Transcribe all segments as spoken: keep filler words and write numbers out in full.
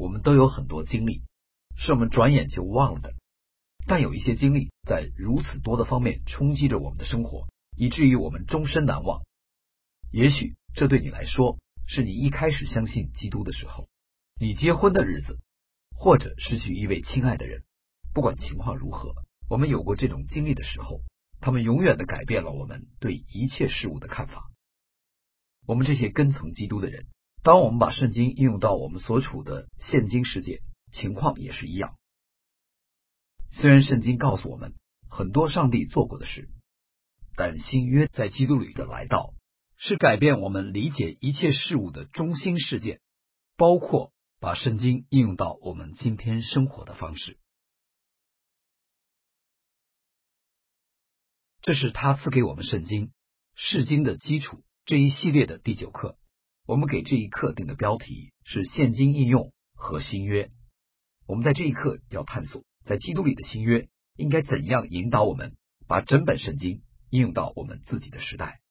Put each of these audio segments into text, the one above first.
我们都有很多经历，是我们转眼就忘了的。但有一些经历在如此多的方面冲击着我们的生活，以至于我们终身难忘。也许这对你来说，是你一开始相信基督的时候，你结婚的日子，或者失去一位亲爱的人。不管情况如何，我们有过这种经历的时候，他们永远的改变了我们对一切事物的看法。我们这些跟从基督的人，当我们把圣经应用到我们所处的现今世界，情况也是一样。虽然圣经告诉我们很多上帝做过的事，但新约在基督里的来到，是改变我们理解一切事物的中心事件，包括把圣经应用到我们今天生活的方式。这是他赐给我们圣经释经的基础这一系列的第九课。我们给这一课定的标题是现今应用和新约。我们在这一课要探索在基督里的新约应该怎样引导我们把整本圣经应用到我们自己的时代。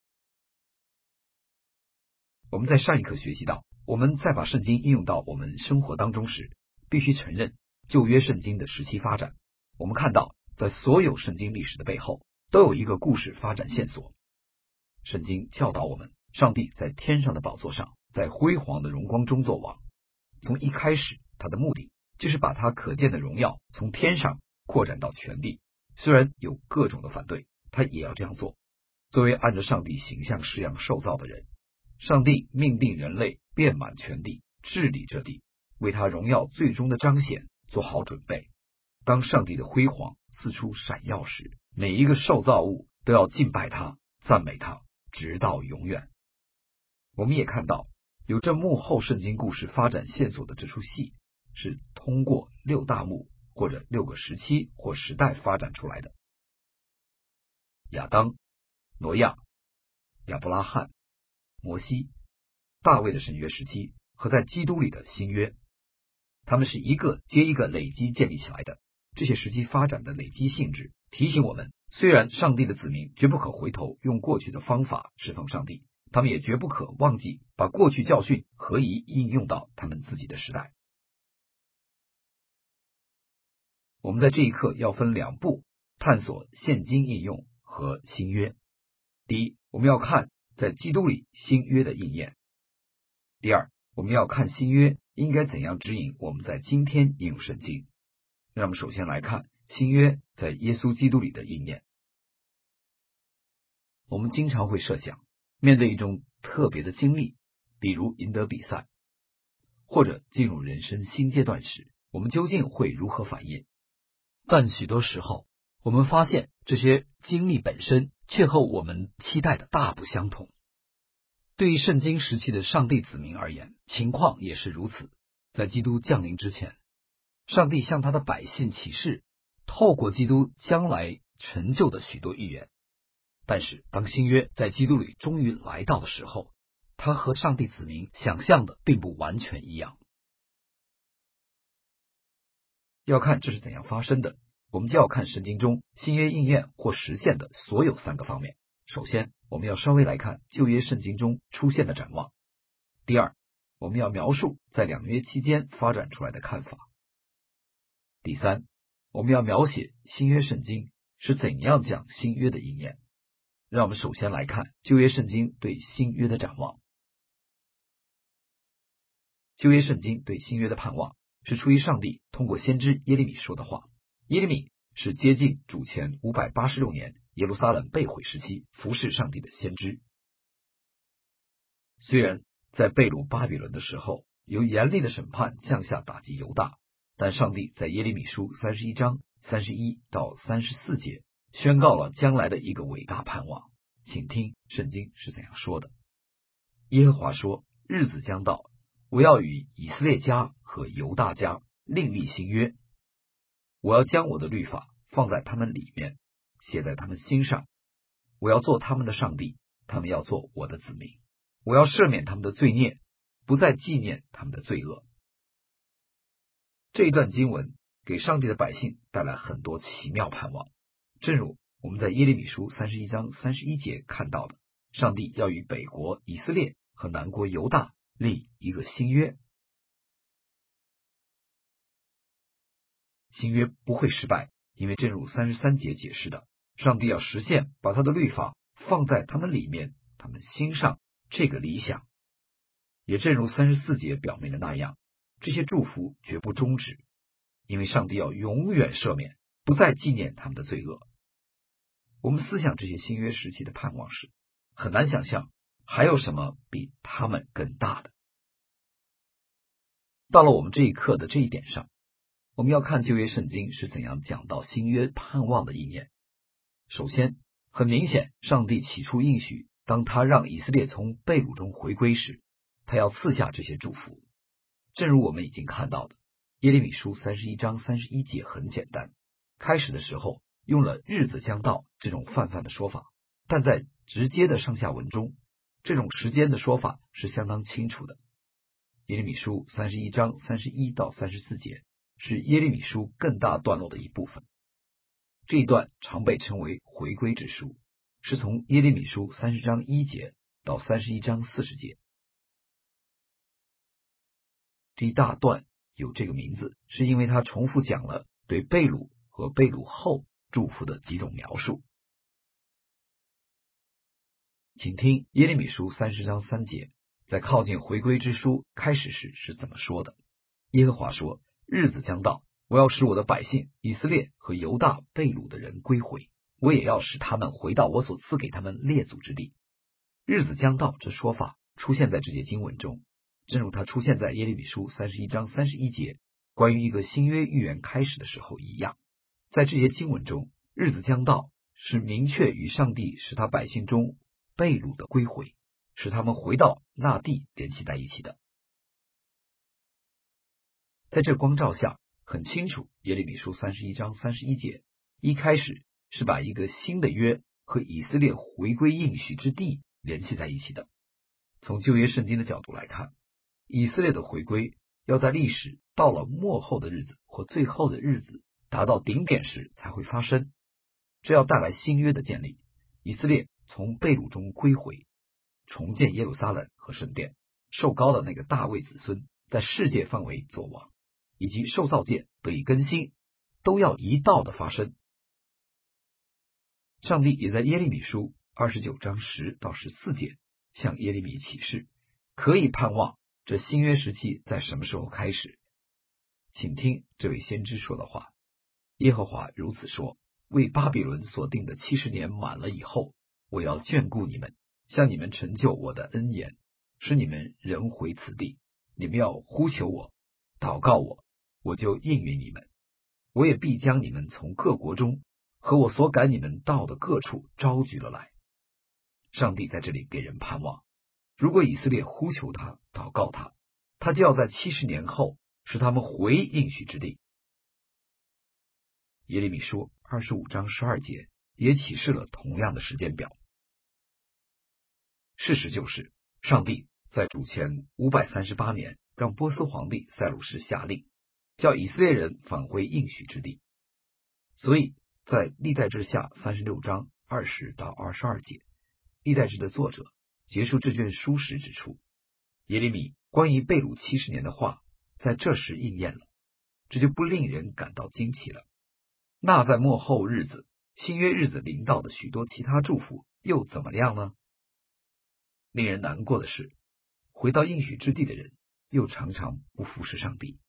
我们在上一课学习到，我们在把圣经应用到我们生活当中时，必须承认旧约圣经的时期发展。我们看到在所有圣经历史的背后都有一个故事发展线索。圣经教导我们，上帝在天上的宝座上，在辉煌的荣光中作王。从一开始，他的目的就是把他可见的荣耀从天上扩展到全地。虽然有各种的反对，他也要这样做。作为按照上帝形象式样受造的人，上帝命定人类遍满全地，治理这地，为他荣耀最终的彰显做好准备。当上帝的辉煌四处闪耀时，每一个受造物都要敬拜他，赞美他，直到永远。我们也看到，有这幕后圣经故事发展线索的这出戏，是通过六大幕或者六个时期或时代发展出来的。亚当、挪亚、亚伯拉罕、摩西、大卫的神约时期和在基督里的新约，他们是一个接一个累积建立起来的。这些时期发展的累积性质提醒我们，虽然上帝的子民绝不可回头用过去的方法侍奉上帝，他们也绝不可忘记把过去教训合宜应用到他们自己的时代。我们在这一课要分两步探索现今应用和新约。第一，我们要看在基督里新约的应验。第二，我们要看新约应该怎样指引我们在今天应用圣经。让我们首先来看新约在耶稣基督里的应验。我们经常会设想，面对一种特别的经历，比如赢得比赛，或者进入人生新阶段时，我们究竟会如何反应？但许多时候，我们发现这些经历本身却和我们期待的大不相同。对于圣经时期的上帝子民而言，情况也是如此。在基督降临之前，上帝向他的百姓启示，透过基督将来成就的许多预言。但是当新约在基督里终于来到的时候，他和上帝子民想象的并不完全一样。要看这是怎样发生的，我们就要看圣经中新约应验或实现的所有三个方面。首先，我们要稍微来看旧约圣经中出现的展望。第二，我们要描述在两约期间发展出来的看法。第三，我们要描写新约圣经是怎样讲新约的应验。让我们首先来看旧约圣经对新约的展望。旧约圣经对新约的盼望是出于上帝通过先知耶利米说的话。耶利米是接近主前五百八十六年耶路撒冷被毁时期服侍上帝的先知。虽然在被掳巴比伦的时候，有严厉的审判降下打击犹大，但上帝在耶利米书三十一章三十一到三十四节宣告了将来的一个伟大盼望。请听圣经是怎样说的。耶和华说，日子将到，我要与以色列家和犹大家另立新约，我要将我的律法放在他们里面，写在他们心上，我要做他们的上帝，他们要做我的子民，我要赦免他们的罪孽，不再纪念他们的罪恶。这一段经文给上帝的百姓带来很多奇妙盼望，正如我们在耶利米书三十一章三十一节看到的，上帝要与北国以色列和南国犹大立一个新约。 新约不会失败，因为正如三十三节解释的，上帝要实现把他的律法放在他们里面，他们心上这个理想。也正如三十四节表明的那样，这些祝福绝不终止，因为上帝要永远赦免，不再纪念他们的罪恶。我们思想这些新约时期的盼望时，很难想象还有什么比他们更大的。到了我们这一课的这一点上，我们要看旧约圣经是怎样讲到新约盼望的意念。首先，很明显，上帝起初应许，当他让以色列从被掳中回归时，他要赐下这些祝福。正如我们已经看到的，耶利米书三十一章三十一节很简单，开始的时候用了日子将到这种泛泛的说法，但在直接的上下文中，这种时间的说法是相当清楚的。耶利米书三十一章三十一到三十四节是耶利米书更大段落的一部分，这一段常被称为回归之书，是从耶利米书三十章一节到三十一章四十节。这一大段有这个名字，是因为它重复讲了对被掳和被掳后祝福的几种描述。请听耶利米书三十章三节，在靠近回归之书开始时是怎么说的。耶和华说，日子将到，我要使我的百姓以色列和犹大被掳的人归回，我也要使他们回到我所赐给他们列祖之地。日子将到这说法出现在这节经文中，正如它出现在耶利米书三十一章三十一节关于一个新约预言开始的时候一样。在这些经文中，日子将到是明确与上帝使他百姓中被掳的归回，使他们回到那地联系在一起的。在这光照下，很清楚耶利米书三十一章三十一节一开始是把一个新的约和以色列回归应许之地联系在一起的。从旧约圣经的角度来看，以色列的回归要在历史到了末后的日子或最后的日子达到顶点时才会发生，这要带来新约的建立，以色列从被掳中归回，重建耶路撒冷和圣殿，受膏的那个大卫子孙在世界范围作王，以及受造界得以更新，都要一道的发生。上帝也在耶利米书二十九章十到十四节向耶利米启示，可以盼望这新约时期在什么时候开始。请听这位先知说的话，耶和华如此说，为巴比伦所定的七十年满了以后，我要眷顾你们，向你们成就我的恩言，使你们人回此地。你们要呼求我，祷告我，我就应允你们。我也必将你们从各国中和我所赶你们到的各处招聚了来。上帝在这里给人盼望，如果以色列呼求他，祷告他，他就要在七十年后使他们回应许之地。耶利米书二十五章十二节也启示了同样的时间表。事实就是，上帝在主前五百三十八年让波斯皇帝塞鲁士下令，叫以色列人返回应许之地。所以在历代志下三十六章二十到二十二节，历代志的作者结束这卷书时指出，耶利米关于被掳七十年的话在这时应验了，这就不令人感到惊奇了。那在末后日子，新约日子临到的许多其他祝福又怎么样呢？令人难过的是，回到应许之地的人又常常不服侍上帝。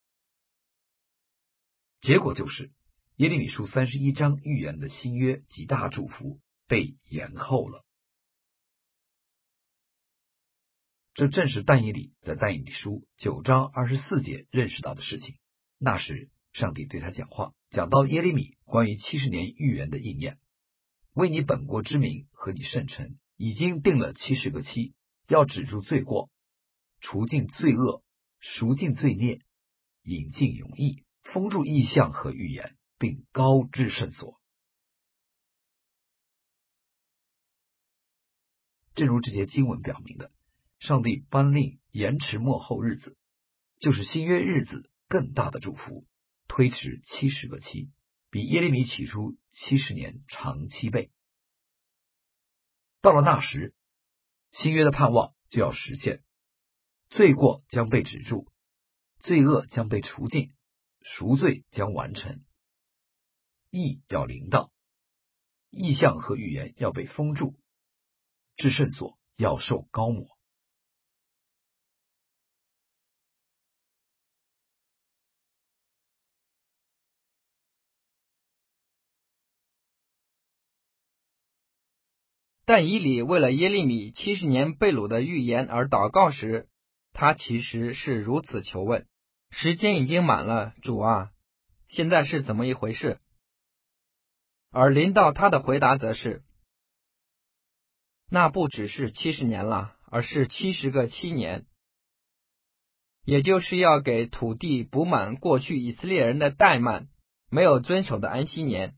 结果就是耶利米书三十一章预言的新约极大祝福被延后了。这正是但以理在但以理书九章二十四节认识到的事情。那时上帝对他讲话，讲到耶利米关于七十年预言的应验，为你本国之民和你圣城已经定了七十个期，要止住罪过，除尽罪恶，赎尽罪孽，引进永义，封住异象和预言，并高至圣所。正如这节经文表明的，上帝颁令延迟末后日子，就是新约日子更大的祝福，推迟七十个期，比耶利米起初七十年长七倍。到了那时，新约的盼望就要实现，罪过将被止住，罪恶将被除尽，赎罪将完成， 意要临到，意象和预言要被封住，至圣所要受膏抹。 但以理为了耶利米七十年被掳的预言而祷告时，他其实是如此求问：时间已经满了，主啊，现在是怎么一回事？而临到他的回答则是：那不只是七十年了，而是七十个七年，也就是要给土地补满过去以色列人的怠慢，没有遵守的安息年。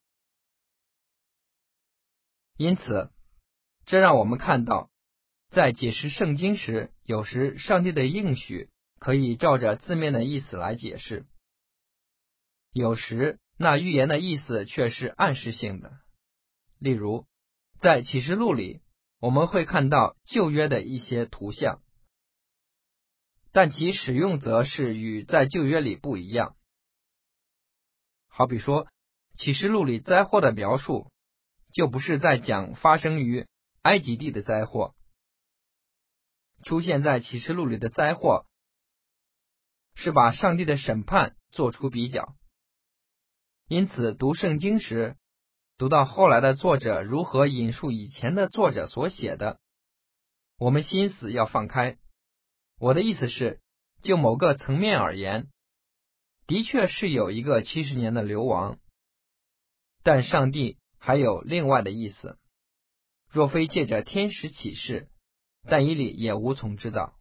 因此，这让我们看到，在解释圣经时，有时上帝的应许可以照着字面的意思来解释，有时那预言的意思却是暗示性的。例如，在启示录里，我们会看到旧约的一些图像，但其使用则是与在旧约里不一样。好比说，启示录里灾祸的描述，就不是在讲发生于埃及地的灾祸。出现在启示录里的灾祸，是把上帝的审判做出比较。因此，读圣经时，读到后来的作者如何引述以前的作者所写的，我们心思要放开。我的意思是，就某个层面而言，的确是有一个七十年的流亡，但上帝还有另外的意思。若非借着天使启示，但以理也无从知道。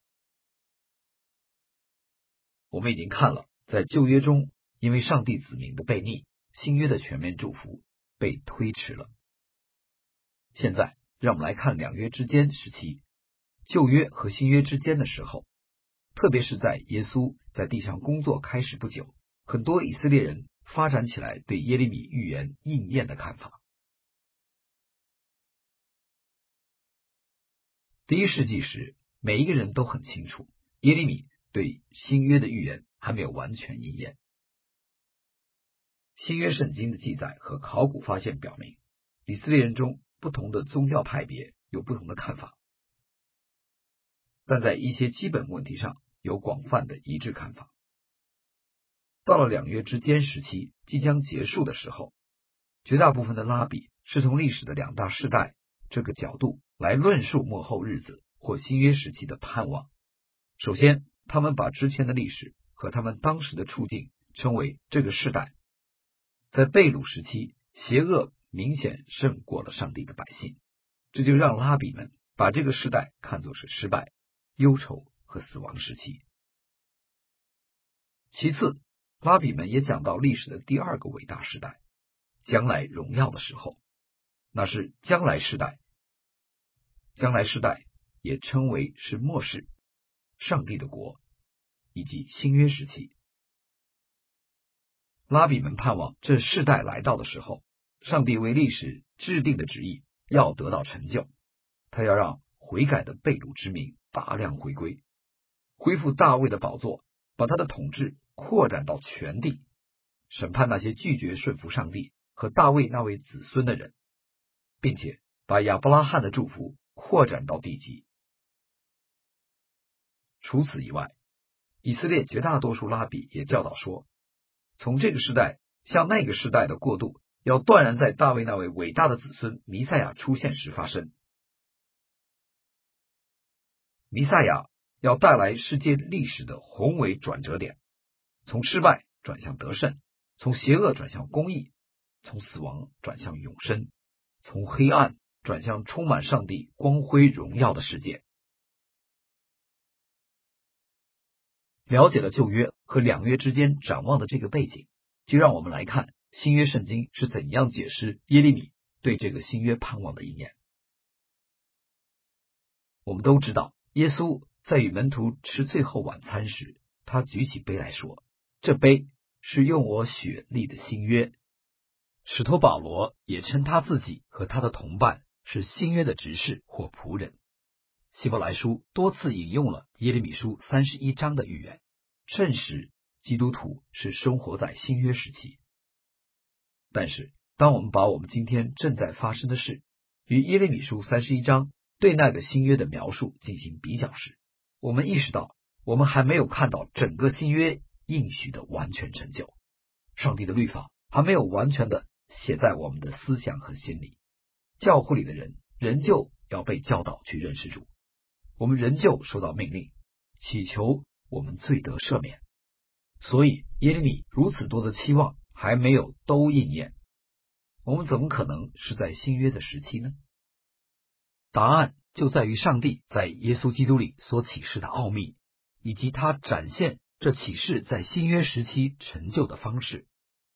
我们已经看了，在旧约中，因为上帝子民的悖逆，新约的全面祝福被推迟了。现在，让我们来看两约之间时期，旧约和新约之间的时候，特别是在耶稣在地上工作开始不久，很多以色列人发展起来对耶利米预言应验的看法。第一世纪时，每一个人都很清楚，耶利米对新约的预言还没有完全应验。新约圣经的记载和考古发现表明，以色列人中不同的宗教派别有不同的看法，但在一些基本问题上有广泛的一致看法。到了两约之间时期即将结束的时候，绝大部分的拉比是从历史的两大世代这个角度来论述末后日子或新约时期的盼望。首先，他们把之前的历史和他们当时的处境称为这个世代。在被掳时期，邪恶明显胜过了上帝的百姓，这就让拉比们把这个世代看作是失败、忧愁和死亡时期。其次，拉比们也讲到历史的第二个伟大时代，将来荣耀的时候，那是将来世代。将来世代也称为是末世、上帝的国以及新约时期。拉比们盼望这世代来到的时候，上帝为历史制定的旨意要得到成就，他要让悔改的被掳之民大量回归，恢复大卫的宝座，把他的统治扩展到全地，审判那些拒绝顺服上帝和大卫那位子孙的人，并且把亚伯拉罕的祝福扩展到地极。除此以外，以色列绝大多数拉比也教导说，从这个时代向那个时代的过渡要断然在大卫那位伟大的子孙弥赛亚出现时发生。弥赛亚要带来世界历史的宏伟转折点，从失败转向得胜，从邪恶转向公义，从死亡转向永生，从黑暗转向充满上帝光辉荣耀的世界。了解了旧约和两约之间展望的这个背景，就让我们来看新约圣经是怎样解释耶利米对这个新约盼望的应验。我们都知道，耶稣在与门徒吃最后晚餐时，他举起杯来说，这杯是用我血立的新约。使徒保罗也称他自己和他的同伴是新约的执事或仆人。希伯来书多次引用了耶利米书三十一章的预言，证实基督徒是生活在新约时期。但是当我们把我们今天正在发生的事与耶利米书三十一章对那个新约的描述进行比较时，我们意识到我们还没有看到整个新约应许的完全成就，上帝的律法还没有完全的写在我们的思想和心里，教会里的人仍旧要被教导去认识主，我们仍旧受到命令，祈求我们罪得赦免。所以耶利米如此多的期望还没有都应验，我们怎么可能是在新约的时期呢？答案就在于上帝在耶稣基督里所启示的奥秘，以及他展现这启示在新约时期成就的方式。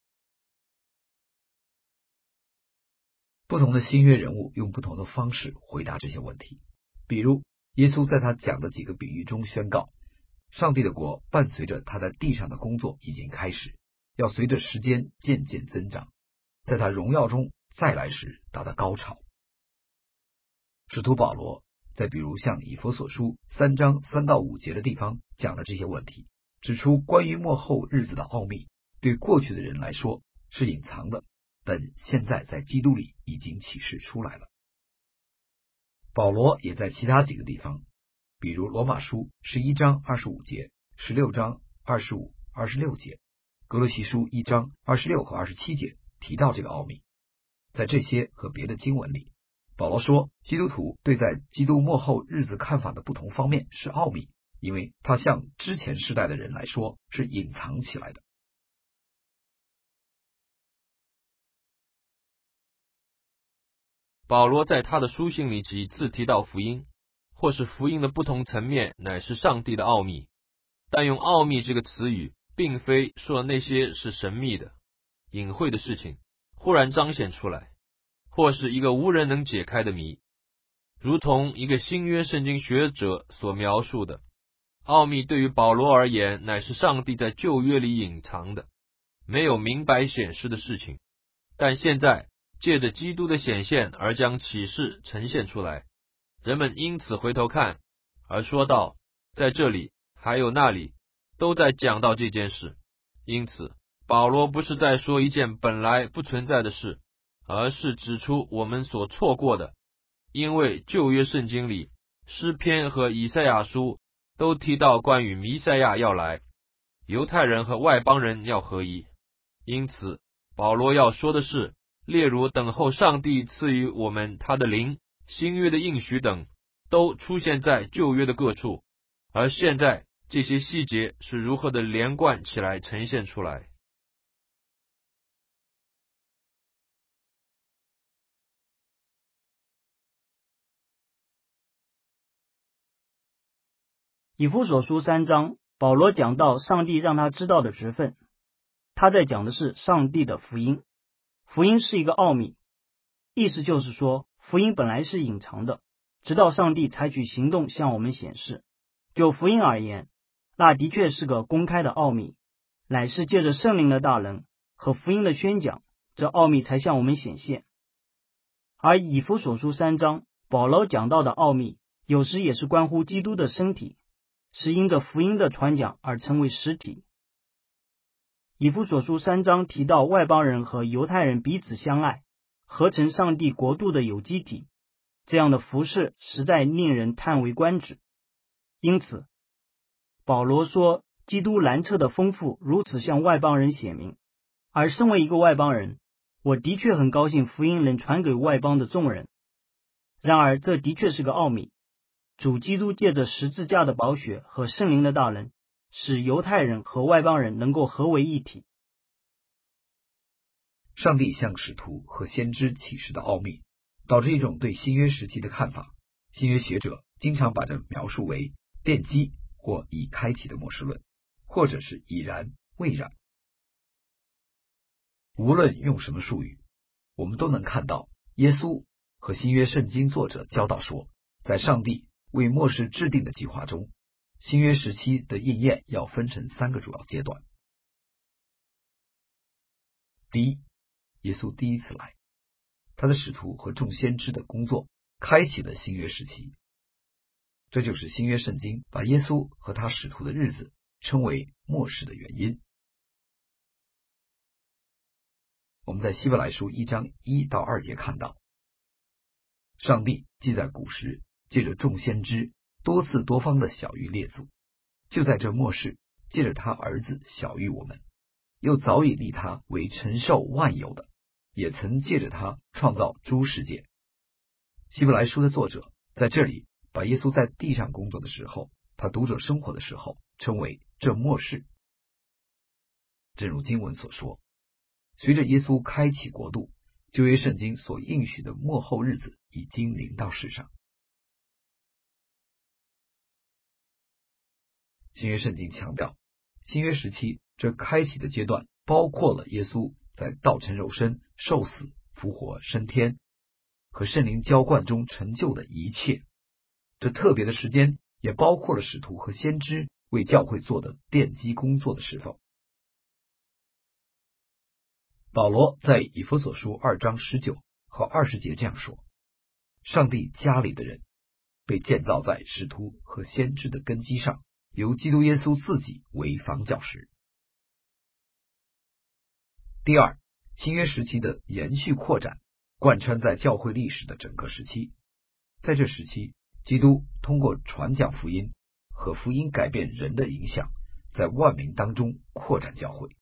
不同的新约人物用不同的方式回答这些问题。比如耶稣在他讲的几个比喻中宣告，上帝的国伴随着他在地上的工作已经开始，要随着时间渐渐增长，在他荣耀中再来时达到高潮。使徒保罗在比如像以弗所书三章三到五节的地方讲了这些问题，指出关于末后日子的奥秘对过去的人来说是隐藏的，但现在在基督里已经启示出来了。保罗也在其他几个地方，比如罗马书十一章二十五节、十六章二十五、二十六节，哥罗西书一章二十六和二十七节提到这个奥秘。在这些和别的经文里，保罗说基督徒对在基督末后日子看法的不同方面是奥秘，因为它向之前世代的人来说是隐藏起来的。 保罗在他的书信里几次提到福音，或是福音的不同层面乃是上帝的奥秘，但用奥秘这个词语并非说那些是神秘的隐晦的事情忽然彰显出来，或是一个无人能解开的谜。如同一个新约圣经学者所描述的，奥秘对于保罗而言乃是上帝在旧约里隐藏的没有明白显示的事情，但现在借着基督的显现而将启示呈现出来，人们因此回头看，而说到在这里还有那里都在讲到这件事。因此保罗不是在说一件本来不存在的事，而是指出我们所错过的，因为旧约圣经里诗篇和以赛亚书都提到关于弥赛亚要来，犹太人和外邦人要合一。因此保罗要说的是，例如等候上帝赐予我们他的灵、新约的应许等，都出现在旧约的各处，而现在这些细节是如何的连贯起来呈现出来。 以弗所书三章，保罗讲到上帝让他知道的职分，他在讲的是上帝的福音。福音是一个奥秘，意思就是说福音本来是隐藏的，直到上帝采取行动向我们显示。就福音而言，那的确是个公开的奥秘，乃是借着圣灵的大能和福音的宣讲，这奥秘才向我们显现。而以弗所书三章保罗讲到的奥秘，有时也是关乎基督的身体，是因着福音的传讲而成为实体。以弗所书三章提到外邦人和犹太人彼此相爱，合成上帝国度的有机体，这样的服事实在令人叹为观止。因此保罗说基督难测的丰富如此向外邦人显明，而身为一个外邦人，我的确很高兴福音能传给外邦的众人。然而这的确是个奥秘，主基督借着十字架的宝血和圣灵的大能，使犹太人和外邦人能够合为一体。 上帝向使徒和先知启示的奥秘，导致一种对新约时期的看法。新约学者经常把这描述为奠基或已开启的末世论，或者是已然未然。无论用什么术语，我们都能看到耶稣和新约圣经作者教导说，在上帝为末世制定的计划中，新约时期的应验要分成三个主要阶段。第一，耶稣第一次来，他的使徒和众先知的工作开启了新约时期，这就是新约圣经把耶稣和他使徒的日子称为末世的原因。 我们在希伯来书一章一到二节看到，上帝既在古时借着众先知多次多方的晓谕列祖，就在这末世借着他儿子晓谕我们，又早已立他为承受万有的，也曾借着他创造诸世界。希伯来书的作者在这里把耶稣在地上工作的时候，他读者生活的时候称为这末世。正如经文所说，随着耶稣开启国度，旧约圣经所应许的末后日子已经临到世上。新约圣经强调，新约时期这开启的阶段包括了耶稣在道成肉身、受死、复活、升天和圣灵浇灌中成就的一切。这特别的时间也包括了使徒和先知为教会做的奠基工作的侍奉。保罗在以弗所书二章十九和二十节这样说，上帝家里的人被建造在使徒和先知的根基上，由基督耶稣自己为房角石。第二，新约时期的延续扩展贯穿在教会历史的整个时期。在这时期，基督通过传讲福音和福音改变人的影响，在万民当中扩展教会。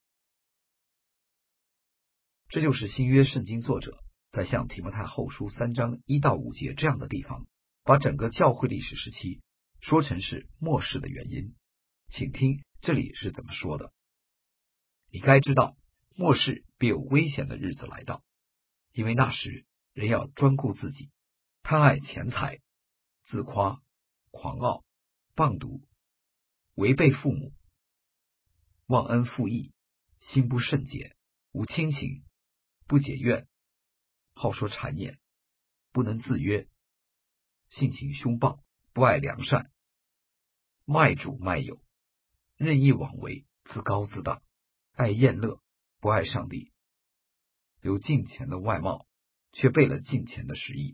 这就是新约圣经作者在向提摩太后书三章一到五节这样的地方，把整个教会历史时期说成是末世的原因。请听这里是怎么说的：你该知道，末世必有危险的日子来到，因为那时人要专顾自己，贪爱钱财，自夸，狂傲，谤毒，违背父母，忘恩负义，心不圣洁，无亲情，不解怨，好说谗言，不能自约，性情凶暴，不爱良善，卖主卖友，任意妄为，自高自大，爱宴乐，不爱上帝，有敬虔的外貌，却背了敬虔的实意。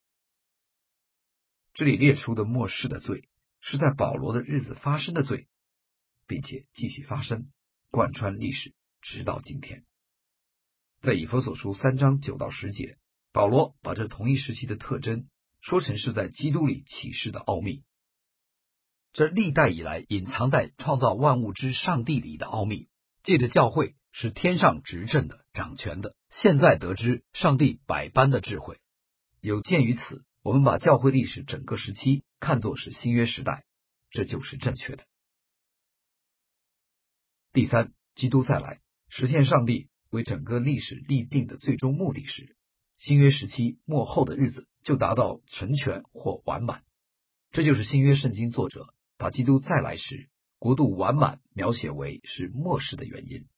这里列出的末世的罪，是在保罗的日子发生的罪，并且继续发生，贯穿历史，直到今天。在以弗所书三章九到十节，保罗把这同一时期的特征说成是在基督里启示的奥秘。这历代以来隐藏在创造万物之上帝里的奥秘，借着教会是天上执政的、掌权的，现在得知上帝百般的智慧。有鉴于此，我们把教会历史整个时期看作是新约时代，这就是正确的。第三，基督再来，实现上帝为整个历史立定的最终目的时，新约时期末后的日子就达到成全或完满。这就是新约圣经作者把基督再来时国度完满描写为是末世的原因。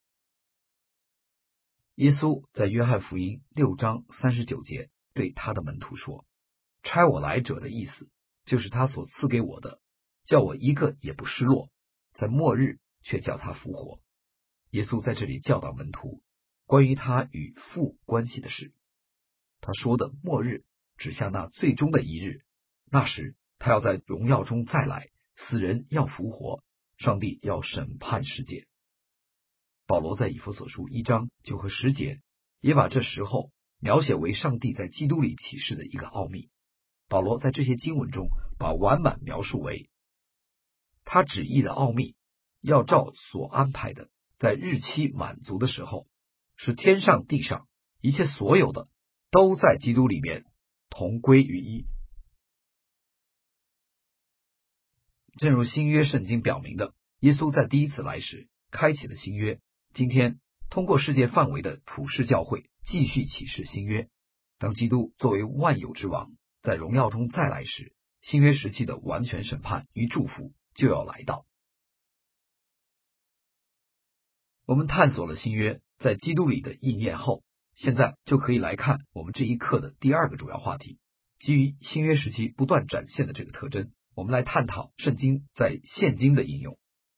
耶稣在约翰福音六章三十九节对他的门徒说，差我来者的意思就是他所赐给我的，叫我一个也不失落，在末日却叫他复活。耶稣在这里教导门徒关于他与父关系的事。他说的末日指向那最终的一日，那时他要在荣耀中再来，死人要复活，上帝要审判世界。保罗在以弗所书一章九和十节也把这时候描写为上帝在基督里启示的一个奥秘。保罗在这些经文中把完满描述为他旨意的奥秘，要照所安排的，在日期满足的时候，使天上地上一切所有的都在基督里面同归于一。正如新约圣经表明的，耶稣在第一次来时开启了新约，今天通过世界范围的普世教会继续启示新约。当基督作为万有之王在荣耀中再来时，新约时期的完全审判与祝福就要来到。我们探索了新约在基督里的意念后，现在就可以来看我们这一课的第二个主要话题。基于新约时期不断展现的这个特征，我们来探讨圣经在现今的应用。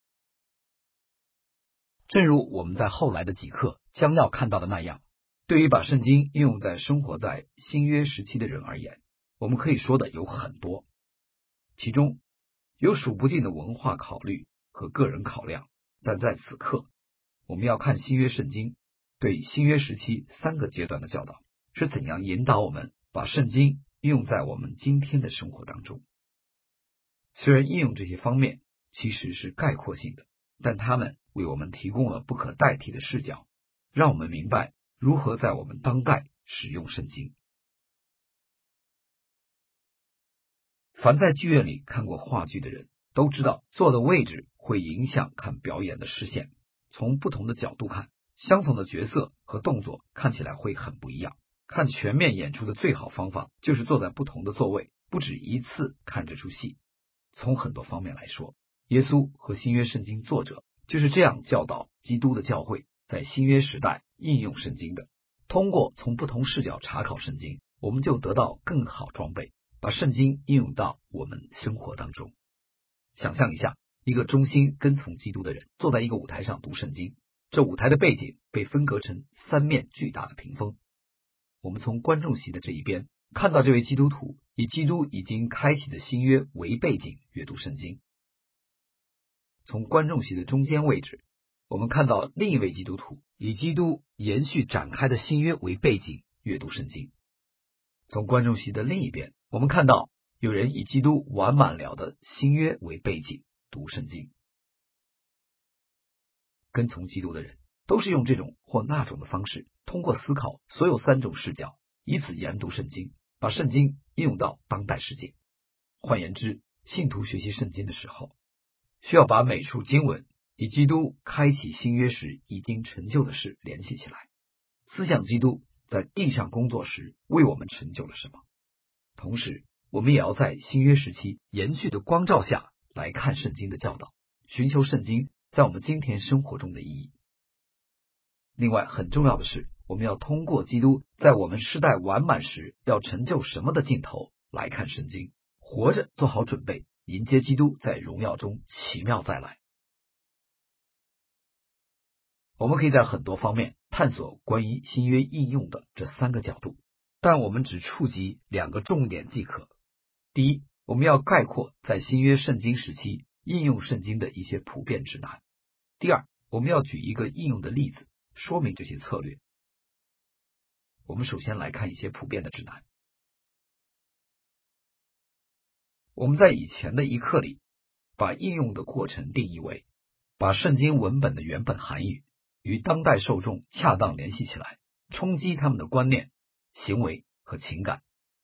正如我们在后来的几课将要看到的那样，对于把圣经应用在生活在新约时期的人而言，我们可以说的有很多，其中有数不尽的文化考虑和个人考量，但在此刻我们要看新约圣经对新约时期三个阶段的教导，是怎样引导我们把圣经应用在我们今天的生活当中。虽然应用这些方面其实是概括性的，但他们为我们提供了不可代替的视角，让我们明白如何在我们当代使用圣经。凡在剧院里看过话剧的人都知道，坐的位置会影响看表演的视线，从不同的角度看，相同的角色和动作看起来会很不一样。看全面演出的最好方法就是坐在不同的座位，不止一次看这出戏。从很多方面来说，耶稣和新约圣经作者就是这样教导基督的教会在新约时代应用圣经的。通过从不同视角查考圣经，我们就得到更好装备，把圣经应用到我们生活当中。想象一下，一个忠心跟从基督的人坐在一个舞台上读圣经，这舞台的背景被分隔成三面巨大的屏风。我们从观众席的这一边看到这位基督徒以基督已经开启的新约为背景阅读圣经。从观众席的中间位置，我们看到另一位基督徒以基督延续展开的新约为背景阅读圣经。从观众席的另一边，我们看到有人以基督完满了的新约为背景读圣经。跟从基督的人都是用这种或那种的方式，通过思考所有三种视角，以此研读圣经，把圣经应用到当代世界。换言之，信徒学习圣经的时候，需要把每处经文以基督开启新约时已经成就的事联系起来，思想基督在地上工作时为我们成就了什么。同时，我们也要在新约时期延续的光照下来看圣经的教导，寻求圣经在我们今天生活中的意义。另外，很重要的是，我们要通过基督在我们世代完满时要成就什么的镜头来看圣经，活着做好准备，迎接基督在荣耀中奇妙再来。我们可以在很多方面探索关于新约应用的这三个角度，但我们只触及两个重点即可。第一，我们要概括在新约圣经时期应用圣经的一些普遍指南。第二，我们要举一个应用的例子，说明这些策略。我们首先来看一些普遍的指南。我们在以前的一课里，把应用的过程定义为把圣经文本的原本含义与当代受众恰当联系起来，冲击他们的观念、行为和情感。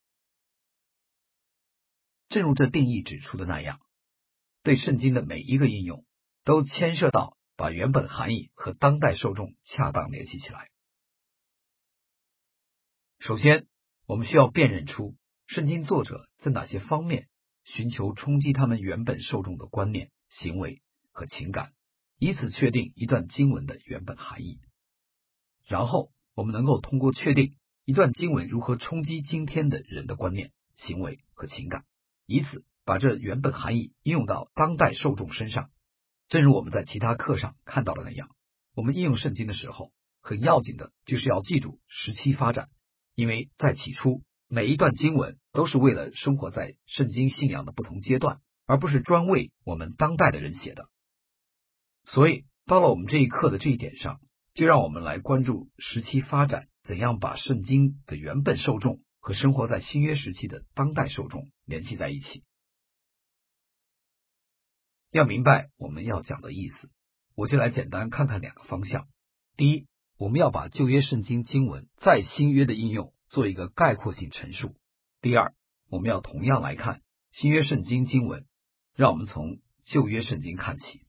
正如这定义指出的那样，对圣经的每一个应用都牵涉到把原本含义和当代受众恰当联系起来。首先，我们需要辨认出圣经作者在哪些方面寻求冲击他们原本受众的观念、行为和情感，以此确定一段经文的原本含义。然后，我们能够通过确定一段经文如何冲击今天的人的观念、行为和情感，以此把这原本含义应用到当代受众身上。正如我们在其他课上看到的那样，我们应用圣经的时候，很要紧的就是要记住时期发展，因为在起初，每一段经文都是为了生活在圣经信仰的不同阶段，而不是专为我们当代的人写的。所以，到了我们这一课的这一点上，就让我们来关注时期发展，怎样把圣经的原本受众和生活在新约时期的当代受众联系在一起。要明白我们要讲的意思，我就来简单看看两个方向。第一，我们要把旧约圣经经文在新约的应用做一个概括性陈述。第二，我们要同样来看新约圣经经文，让我们从旧约圣经看起。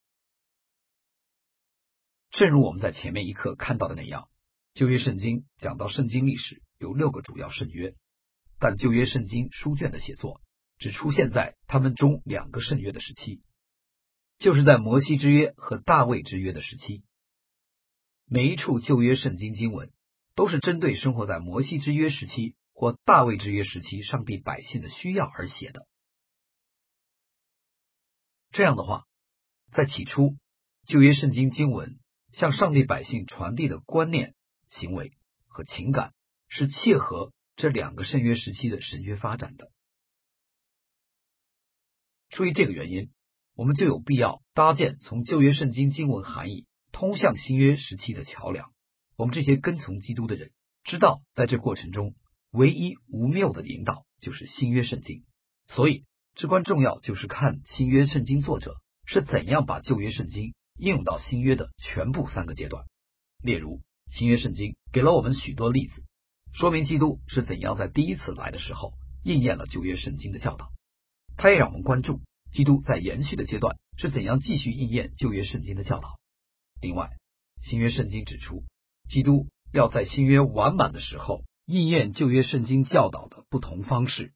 正如我们在前面一课看到的那样，旧约圣经讲到圣经历史有六个主要圣约，但旧约圣经书卷的写作只出现在他们中两个圣约的时期，就是在摩西之约和大卫之约的时期。每一处旧约圣经经文都是针对生活在摩西之约时期或大卫之约时期上帝百姓的需要而写的。这样的话，在起初，旧约圣经经文向上帝百姓传递的观念、行为和情感是切合这两个圣约时期的神学发展的。出于这个原因，我们就有必要搭建从旧约圣经经文含义通向新约时期的桥梁， 我们这些跟从基督的人知道，在这过程中唯一无谬的引导就是新约圣经，所以至关重要就是看新约圣经作者是怎样把旧约圣经应用到新约的全部三个阶段。例如，新约圣经给了我们许多例子，说明基督是怎样在第一次来的时候应验了旧约圣经的教导。它也让我们关注基督在延续的阶段是怎样继续应验旧约圣经的教导。另外，新约圣经指出，基督要在新约完满的时候应验旧约圣经教导的不同方式。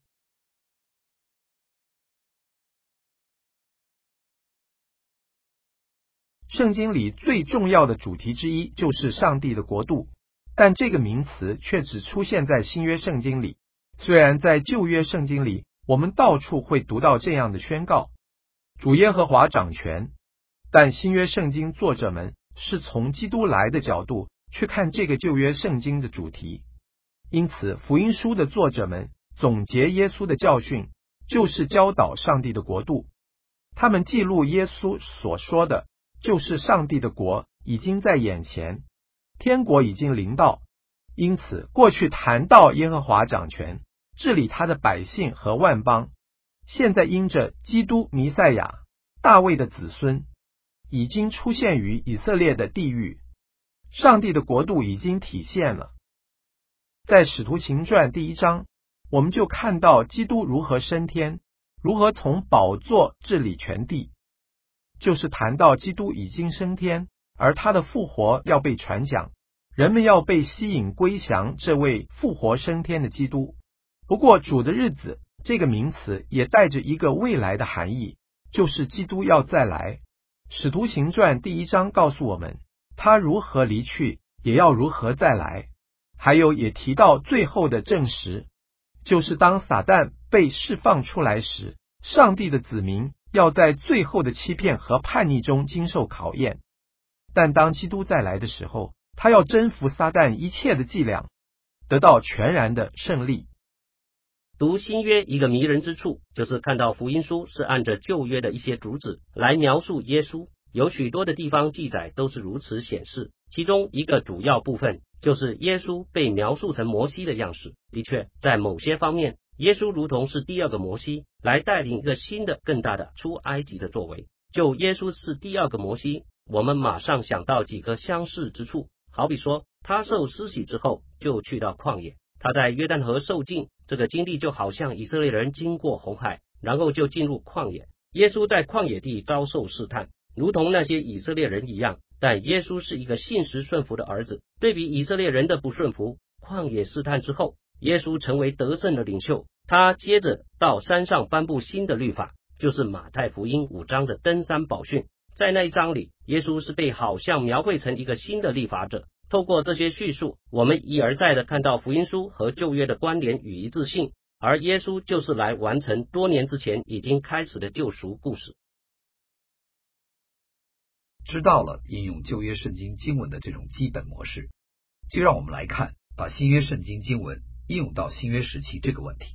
圣经里最重要的主题之一就是上帝的国度，但这个名词却只出现在新约圣经里。虽然在旧约圣经里，我们到处会读到这样的宣告，主耶和华掌权，但新约圣经作者们是从基督来的角度去看这个旧约圣经的主题。因此，福音书的作者们总结耶稣的教训，就是教导上帝的国度。他们记录耶稣所说的，就是上帝的国已经在眼前，天国已经临到。因此，过去谈到耶和华掌权，治理他的百姓和万邦，现在因着基督弥赛亚，大卫的子孙，已经出现于以色列的地域，上帝的国度已经体现了。在使徒行传第一章，我们就看到基督如何升天，如何从宝座治理全地，就是谈到基督已经升天，而他的复活要被传讲，人们要被吸引归降这位复活升天的基督。不过主的日子这个名词也带着一个未来的含义，就是基督要再来。使徒行传第一章告诉我们，他如何离去，也要如何再来。还有也提到最后的证实，就是当撒旦被释放出来时，上帝的子民要在最后的欺骗和叛逆中经受考验。但当基督再来的时候，他要征服撒旦一切的伎俩，得到全然的胜利。 读新约一个迷人之处，就是看到福音书是按着旧约的一些主旨来描述耶稣，有许多的地方记载都是如此显示。其中一个主要部分就是耶稣被描述成摩西的样式。的确，在某些方面，耶稣如同是第二个摩西，来带领一个新的更大的出埃及的作为。就耶稣是第二个摩西，我们马上想到几个相似之处，好比说他受施洗之后就去到旷野，他在约旦河受浸，这个经历就好像以色列人经过红海，然后就进入旷野。耶稣在旷野地遭受试探，如同那些以色列人一样，但耶稣是一个信实顺服的儿子。对比以色列人的不顺服，旷野试探之后，耶稣成为得胜的领袖。他接着到山上颁布新的律法，就是马太福音五章的登山宝训。在那一章里，耶稣是被好像描绘成一个新的立法者。透过这些叙述，我们一而再的看到福音书和旧约的关联与一致性，而耶稣就是来完成多年之前已经开始的救赎故事。 知道了应用旧约圣经经文的这种基本模式，就让我们来看把新约圣经经文应用到新约时期这个问题。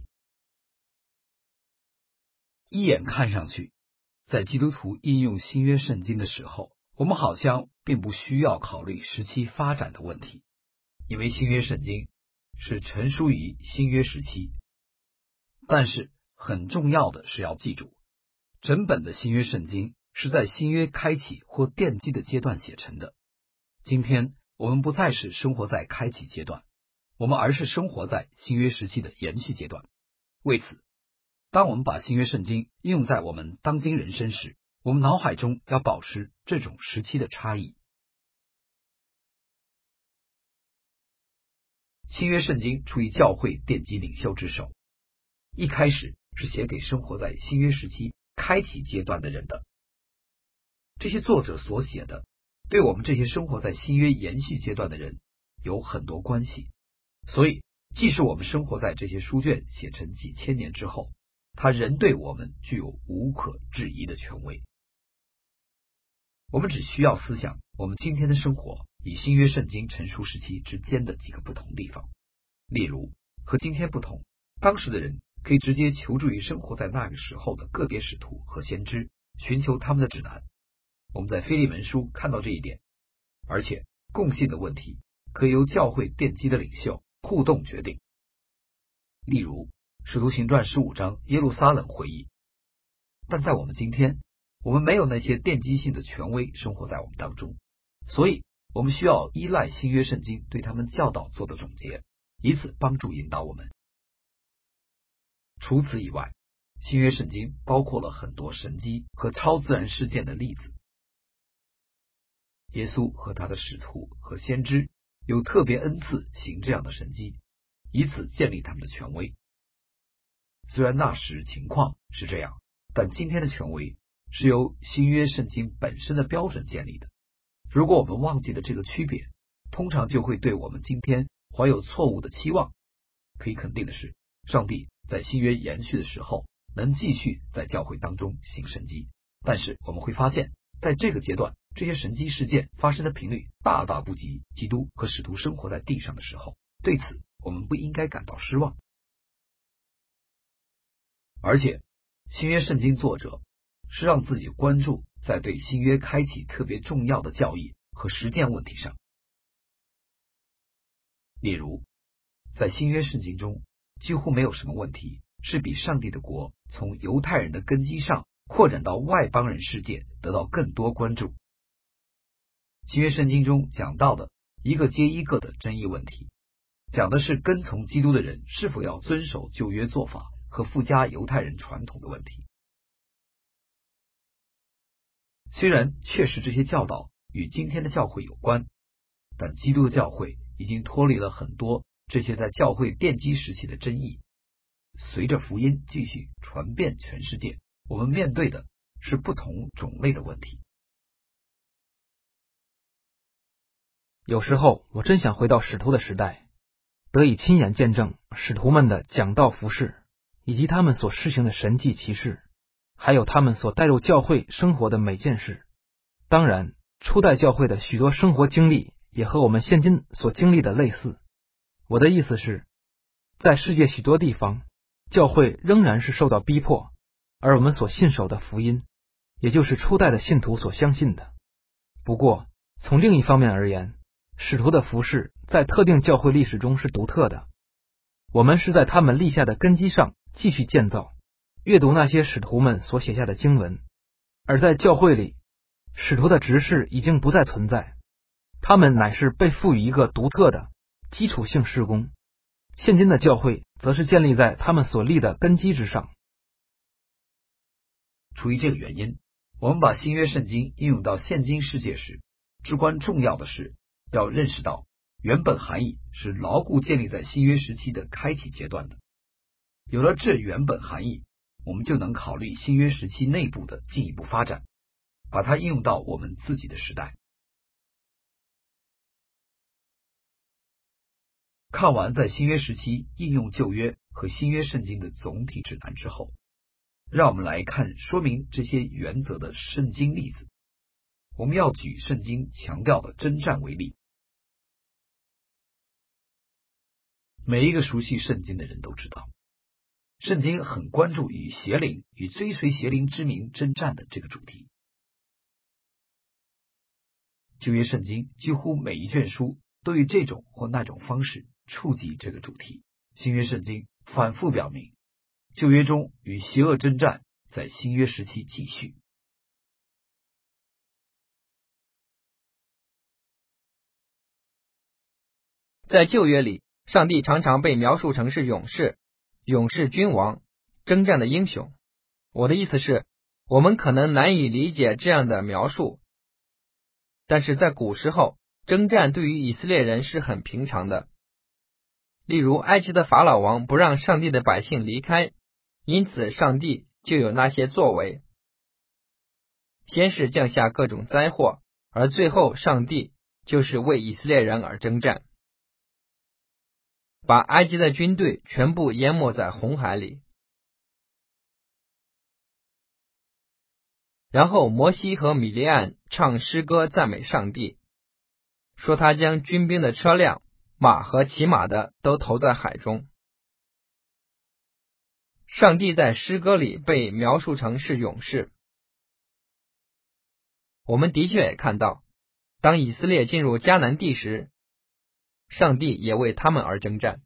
一眼看上去，在基督徒应用新约圣经的时候，我们好像并不需要考虑时期发展的问题，因为新约圣经是成书于新约时期。但是很重要的是要记住，整本的新约圣经是在新约开启或奠基的阶段写成的。今天我们不再是生活在开启阶段，我们而是生活在新约时期的延续阶段。为此，当我们把新约圣经应用在我们当今人生时，我们脑海中要保持这种时期的差异。新约圣经出于教会奠基领袖之手，一开始是写给生活在新约时期开启阶段的人的。这些作者所写的，对我们这些生活在新约延续阶段的人有很多关系，所以即使我们生活在这些书卷写成几千年之后，它仍对我们具有无可置疑的权威。我们只需要思想我们今天的生活与新约圣经成书时期之间的几个不同地方。例如，和今天不同，当时的人可以直接求助于生活在那个时候的个别使徒和先知，寻求他们的指南。我们在腓利门书看到这一点，而且共信的问题可以由教会奠基的领袖互动决定。例如，使徒行传十五章耶路撒冷会议。但在我们今天，我们没有那些奠基性的权威生活在我们当中，所以我们需要依赖新约圣经对他们教导做的总结，以此帮助引导我们。除此以外，新约圣经包括了很多神迹和超自然事件的例子。耶稣和他的使徒和先知有特别恩赐行这样的神迹，以此建立他们的权威。虽然那时情况是这样，但今天的权威是由新约圣经本身的标准建立的。如果我们忘记了这个区别，通常就会对我们今天怀有错误的期望。可以肯定的是，上帝在新约延续的时候能继续在教会当中行神迹，但是我们会发现，在这个阶段，这些神迹事件发生的频率大大不及基督和使徒生活在地上的时候。对此，我们不应该感到失望。而且，新约圣经作者是让自己关注在对新约开启特别重要的教义和实践问题上。例如，在新约圣经中，几乎没有什么问题是比上帝的国从犹太人的根基上扩展到外邦人世界得到更多关注。新约圣经中讲到的一个接一个的争议问题，讲的是跟从基督的人是否要遵守旧约做法和附加犹太人传统的问题。虽然确实这些教导与今天的教会有关，但基督的教会已经脱离了很多这些在教会奠基时期的争议。随着福音继续传遍全世界，我们面对的是不同种类的问题。 有时候我真想回到使徒的时代，得以亲眼见证使徒们的讲道服事，以及他们所施行的神迹奇事，还有他们所带入教会生活的每件事。当然，初代教会的许多生活经历也和我们现今所经历的类似。我的意思是，在世界许多地方，教会仍然是受到逼迫，而我们所信守的福音，也就是初代的信徒所相信的。不过，从另一方面而言，使徒的服事在特定教会历史中是独特的。我们是在他们立下的根基上继续建造，阅读那些使徒们所写下的经文。而在教会里，使徒的职事已经不再存在，他们乃是被赋予一个独特的基础性事工。现今的教会则是建立在他们所立的根基之上。 出于这个原因，我们把新约圣经应用到现今世界时，至关重要的是要认识到原本含义是牢固建立在新约时期的开启阶段的。有了这原本含义，我们就能考虑新约时期内部的进一步发展，把它应用到我们自己的时代。看完在新约时期应用旧约和新约圣经的总体指南之后，让我们来看说明这些原则的圣经例子。我们要举圣经强调的征战为例。每一个熟悉圣经的人都知道，圣经很关注与邪灵与追随邪灵之名征战的这个主题。旧约圣经几乎每一卷书都以这种或那种方式触及这个主题。新约圣经反复表明，旧约中与邪恶征战在新约时期继续。 在旧约里，上帝常常被描述成是勇士、勇士君王、征战的英雄。我的意思是，我们可能难以理解这样的描述，但是在古时候，征战对于以色列人是很平常的。例如，埃及的法老王不让上帝的百姓离开，因此上帝就有那些作为。先是降下各种灾祸，而最后上帝就是为以色列人而征战，把埃及的军队全部淹没在红海里。然后摩西和米利暗唱诗歌赞美上帝，说他将军兵的车辆、马和骑马的都投在海中。上帝在诗歌里被描述成是勇士。我们的确也看到，当以色列进入迦南地时， 上帝也为他们而征战。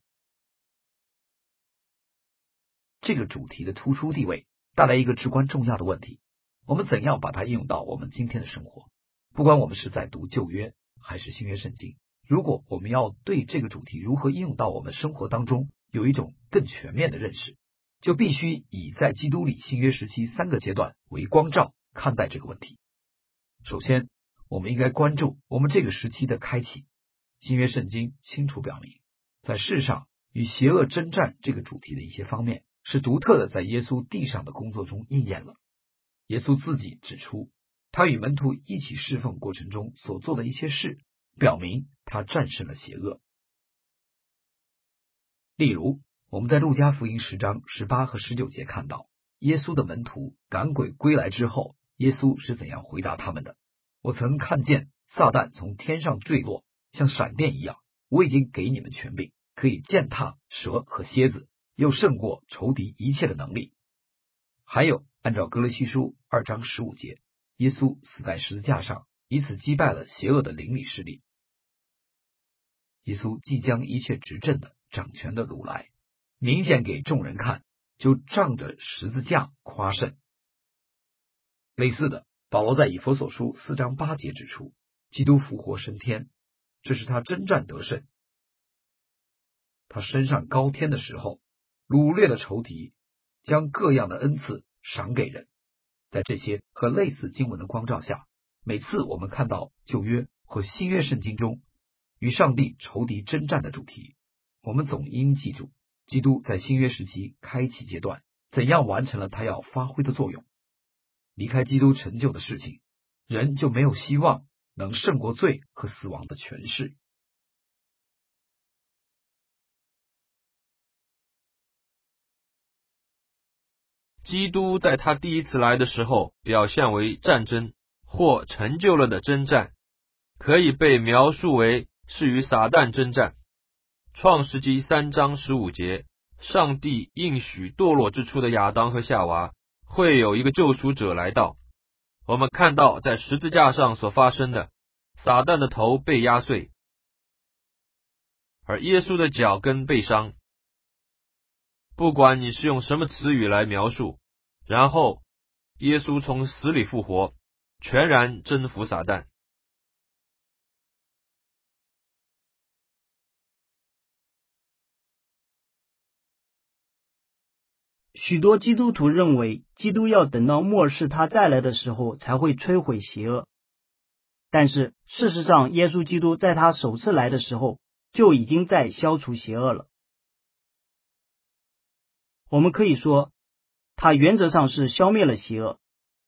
这个主题的突出地位带来一个至关重要的问题：我们怎样把它应用到我们今天的生活？不管我们是在读旧约还是新约圣经，如果我们要对这个主题如何应用到我们生活当中有一种更全面的认识，就必须以在基督里新约时期三个阶段为光照看待这个问题。首先，我们应该关注我们这个时期的开启。新约圣经清楚表明，在世上与邪恶征战这个主题的一些方面是独特的在耶稣地上的工作中应验了。耶稣自己指出，他与门徒一起侍奉过程中所做的一些事，表明他战胜了邪恶。例如，我们在路加福音十章十八和十九节看到，耶稣的门徒赶鬼归来之后，耶稣是怎样回答他们的：我曾看见撒旦从天上坠落，像闪电一样，我已经给你们权柄，可以践踏蛇和蝎子，又胜过仇敌一切的能力。还有，按照哥罗西书二章十五节，耶稣死在十字架上，以此击败了邪恶的灵里势力。耶稣即将一切执政的掌权的掳来，明显给众人看，就仗着十字架夸胜。类似的，保罗在以弗所书四章八节指出，基督复活升天，这是他征战得胜。他升上高天的时候，掳掠的仇敌，将各样的恩赐赏给人。在这些和类似经文的光照下，每次我们看到旧约和新约圣经中与上帝仇敌征战的主题，我们总应记住，基督在新约时期开启阶段怎样完成了他要发挥的作用。离开基督成就的事情，人就没有希望能胜过罪和死亡的权势。 基督在他第一次来的时候表现为战争或成就了的征战，可以被描述为是与撒旦征战。创世纪三章十五节，上帝应许堕落之初的亚当和夏娃会有一个救赎者来到。我们看到在十字架上所发生的，撒旦的头被压碎，而耶稣的脚跟被伤。不管你是用什么词语来描述，然后耶稣从死里复活，全然征服撒旦。 许多基督徒认为，基督要等到末世他再来的时候才会摧毁邪恶。但是事实上，耶稣基督在他首次来的时候就已经在消除邪恶了。我们可以说，他原则上是消灭了邪恶，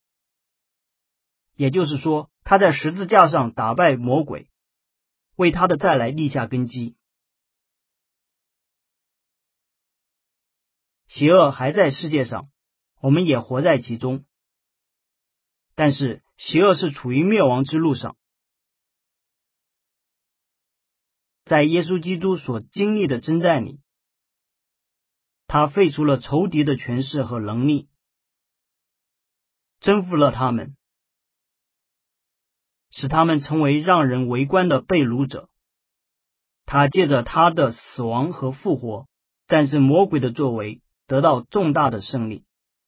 也就是说，他在十字架上打败魔鬼，为他的再来立下根基。邪恶还在世界上，我们也活在其中，但是邪恶是处于灭亡之路上。在耶稣基督所经历的征战里，他废除了仇敌的权势和能力，征服了他们，使他们成为让人围观的被掳者。他借着他的死亡和复活，战胜魔鬼的作为，得到重大的胜利。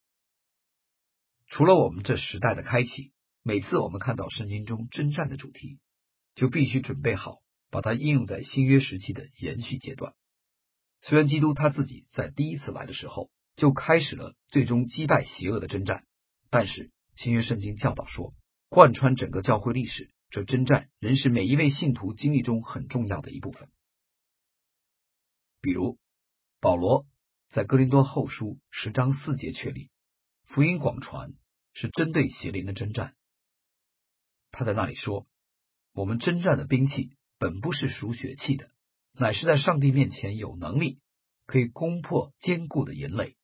除了我们这时代的开启，每次我们看到圣经中征战的主题，就必须准备好把它应用在新约时期的延续阶段。虽然基督他自己在第一次来的时候就开始了最终击败邪恶的征战，但是新约圣经教导说，贯穿整个教会历史，这征战仍是每一位信徒经历中很重要的一部分。比如保罗在哥林多后书十章四节确立，福音广传是针对邪灵的征战。他在那里说，我们征战的兵器本不是属血气的，乃是在上帝面前有能力，可以攻破坚固的营垒。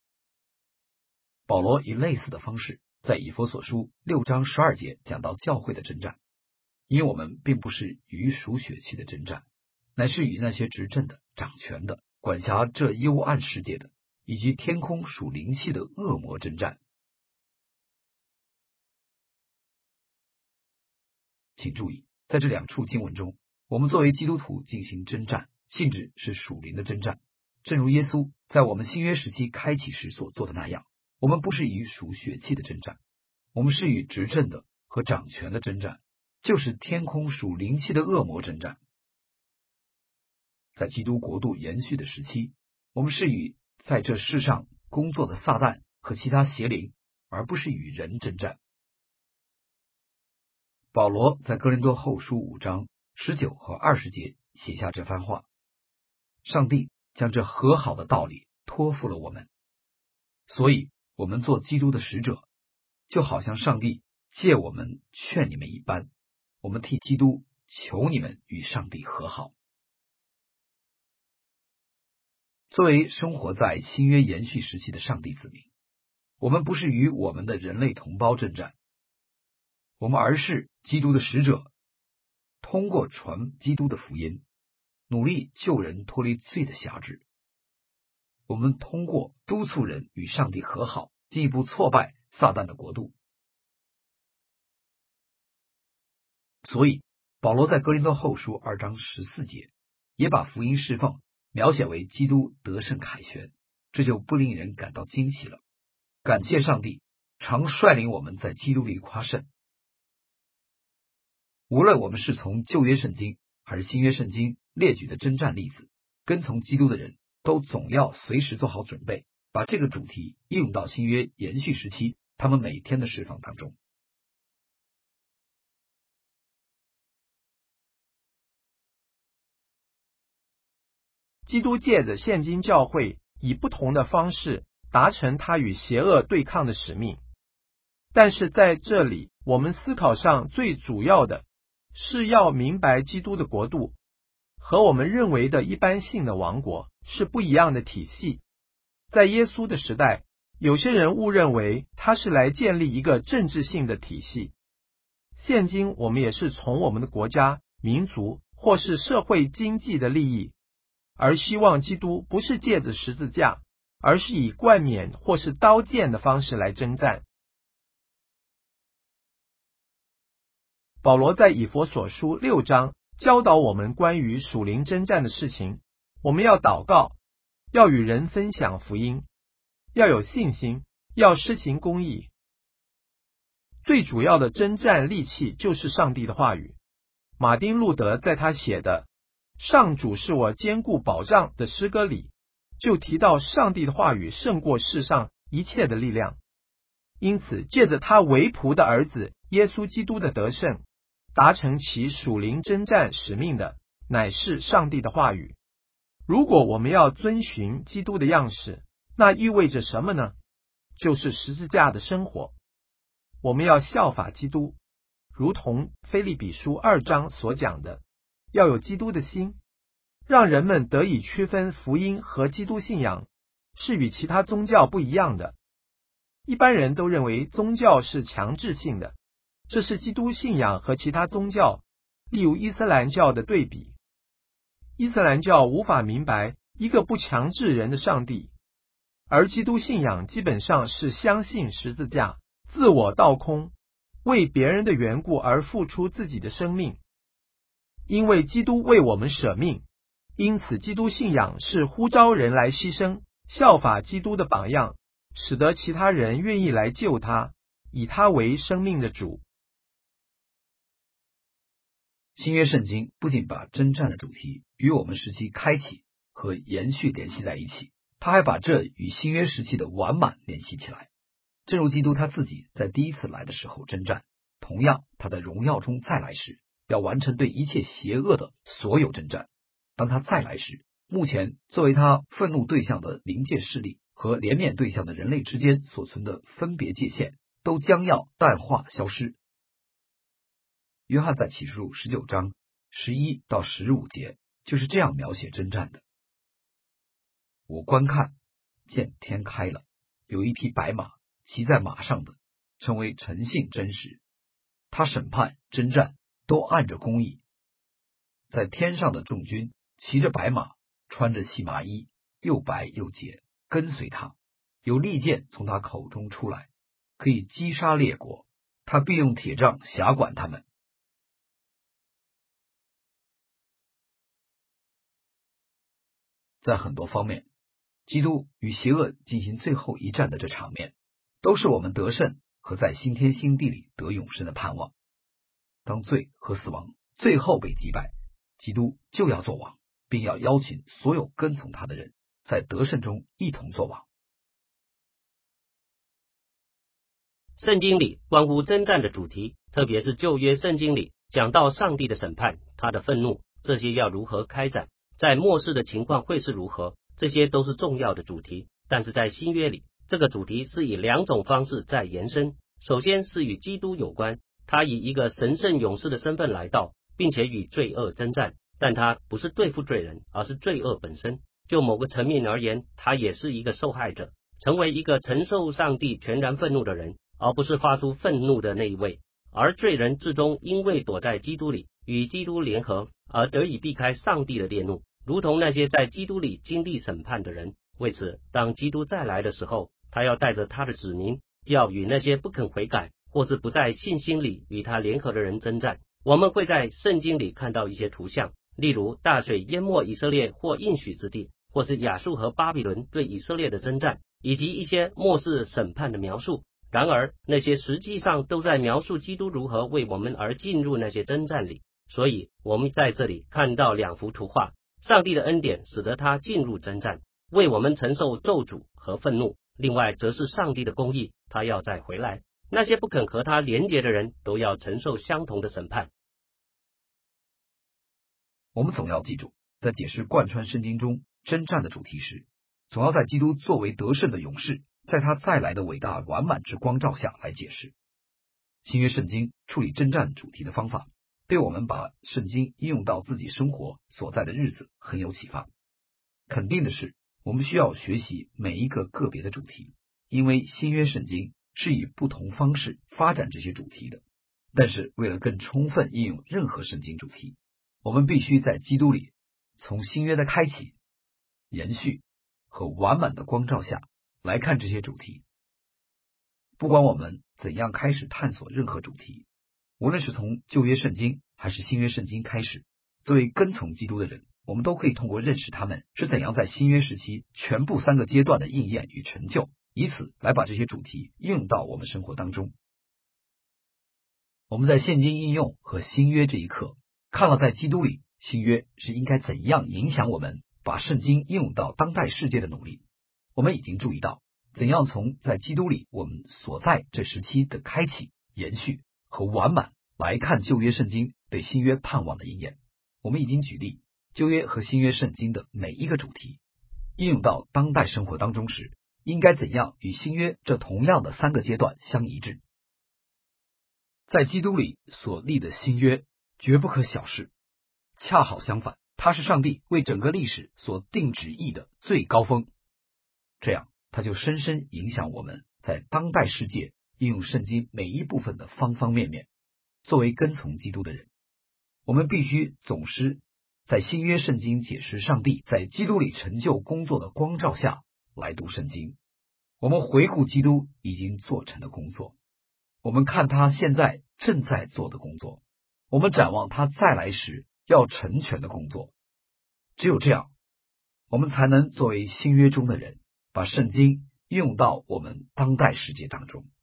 保罗以类似的方式在以弗所书六章十二节讲到教会的征战，因为我们并不是与属血气的征战，乃是与那些执政的、掌权的、管辖这幽暗世界的，以及天空属灵气的恶魔征战。请注意，在这两处经文中， 我们作为基督徒进行征战，性质是属灵的征战，正如耶稣在我们新约时期开启时所做的那样。我们不是与属血气的征战，我们是与执政的和掌权的征战，就是天空属灵气的恶魔征战。在基督国度延续的时期，我们是与在这世上工作的撒旦和其他邪灵，而不是与人征战。保罗在哥林多后书五章十九和二十节写下这番话，上帝将这和好的道理托付了我们，所以我们做基督的使者，就好像上帝借我们劝你们一般，我们替基督求你们与上帝和好。作为生活在新约延续时期的上帝子民，我们不是与我们的人类同胞征战，我们而是基督的使者，通过传基督的福音，努力救人脱离罪的辖制。我们通过督促人与上帝和好，进一步挫败撒旦的国度。所以保罗在哥林多后书二章十四节也把福音侍奉描写为基督得胜凯旋，这就不令人感到惊奇了。感谢上帝常率领我们在基督里夸胜。无论我们是从旧约圣经还是新约圣经列举的征战例子，跟从基督的人都总要随时做好准备，把这个主题应用到新约延续时期他们每天的释放当中。 基督借着现今教会以不同的方式达成他与邪恶对抗的使命，但是在这里我们思考上最主要的是要明白基督的国度和我们认为的一般性的王国是不一样的体系。在耶稣的时代，有些人误认为他是来建立一个政治性的体系。现今我们也是从我们的国家、民族或是社会经济的利益，而希望基督不是借着十字架，而是以冠冕或是刀剑的方式来征战。保罗在以弗所书六章教导我们关于属灵征战的事情，我们要祷告，要与人分享福音，要有信心，要施行公义。最主要的征战利器就是上帝的话语。马丁路德在他写的上主是我坚固保障的诗歌里，就提到上帝的话语胜过世上一切的力量。因此借着他为仆的儿子耶稣基督的得胜，达成其属灵征战使命的乃是上帝的话语。如果我们要遵循基督的样式，那意味着什么呢？就是十字架的生活。我们要效法基督，如同腓立比书二章所讲的，要有基督的心，让人们得以区分福音和基督信仰是与其他宗教不一样的。一般人都认为宗教是强制性的，这是基督信仰和其他宗教，例如伊斯兰教的对比。伊斯兰教无法明白一个不强制人的上帝，而基督信仰基本上是相信十字架，自我倒空，为别人的缘故而付出自己的生命。因为基督为我们舍命，因此基督信仰是呼召人来牺牲，效法基督的榜样，使得其他人愿意来救他，以他为生命的主。 新约圣经不仅把征战的主题与我们时期开启和延续联系在一起，他还把这与新约时期的完满联系起来。正如基督他自己在第一次来的时候征战，同样他在荣耀中再来时要完成对一切邪恶的所有征战。当他再来时，目前作为他愤怒对象的灵界势力和怜悯对象的人类之间所存的分别界限都将要淡化消失。约翰在启示录十九章十一到十五节就是这样描写征战的。我观看，见天开了，有一匹白马，骑在马上的称为诚信真实，他审判征战都按着公义。在天上的众军骑着白马，穿着细麻衣，又白又洁，跟随他，有利剑从他口中出来，可以击杀列国，他必用铁杖辖管他们。 在很多方面，基督与邪恶进行最后一战的这场面，都是我们得胜和在新天新地里得永生的盼望。当罪和死亡最后被击败，基督就要做王，并要邀请所有跟从他的人在得胜中一同做王。 圣经里关乎征战的主题，特别是旧约圣经里讲到上帝的审判，他的愤怒，这些要如何开展，在末世的情况会是如何，这些都是重要的主题。但是在新约里，这个主题是以两种方式在延伸。首先是与基督有关，他以一个神圣勇士的身份来到，并且与罪恶征战，但他不是对付罪人，而是罪恶本身。就某个层面而言，他也是一个受害者，成为一个承受上帝全然愤怒的人，而不是发出愤怒的那一位。而罪人至终因为躲在基督里，与基督联合，而得以避开上帝的烈怒，如同那些在基督里经历审判的人。为此，当基督再来的时候，他要带着他的子民，要与那些不肯悔改或是不在信心里与他联合的人征战。我们会在圣经里看到一些图像，例如大水淹没以色列或应许之地，或是亚述和巴比伦对以色列的征战，以及一些末世审判的描述。然而那些实际上都在描述基督如何为我们而进入那些征战里。所以我们在这里看到两幅图画，上帝的恩典使得他进入征战，为我们承受咒诅和愤怒，另外则是上帝的公义，他要再回来，那些不肯和他连结的人都要承受相同的审判。 我们总要记住，在解释贯穿圣经中征战的主题时，总要在基督作为得胜的勇士，在他再来的伟大完满之光照下来解释。新约圣经处理征战主题的方法，对我们把圣经应用到自己生活所在的日子很有启发。肯定的是，我们需要学习每一个个别的主题，因为新约圣经是以不同方式发展这些主题的。但是为了更充分应用任何圣经主题，我们必须在基督里，从新约的开启、延续和完满的光照下来看这些主题。不管我们怎样开始探索任何主题，无论是从旧约圣经还是新约圣经开始，作为跟从基督的人，我们都可以通过认识他们是怎样在新约时期全部三个阶段的应验与成就，以此来把这些主题应用到我们生活当中。我们在现今应用和新约这一课，看了在基督里新约是应该怎样影响我们把圣经应用到当代世界的努力。我们已经注意到怎样从在基督里我们所在这时期的开启、延续和完满来看旧约圣经对新约盼望的应验。我们已经举例旧约和新约圣经的每一个主题应用到当代生活当中时，应该怎样与新约这同样的三个阶段相一致。在基督里所立的新约绝不可小视，恰好相反，它是上帝为整个历史所定旨意的最高峰。这样它就深深影响我们在当代世界应用圣经每一部分的方方面面。作为跟从基督的人，我们必须总是在新约圣经解释上帝在基督里成就工作的光照下来读圣经。我们回顾基督已经做成的工作，我们看他现在正在做的工作，我们展望他再来时要成全的工作。只有这样，我们才能作为新约中的人，把圣经应用到我们当代世界当中。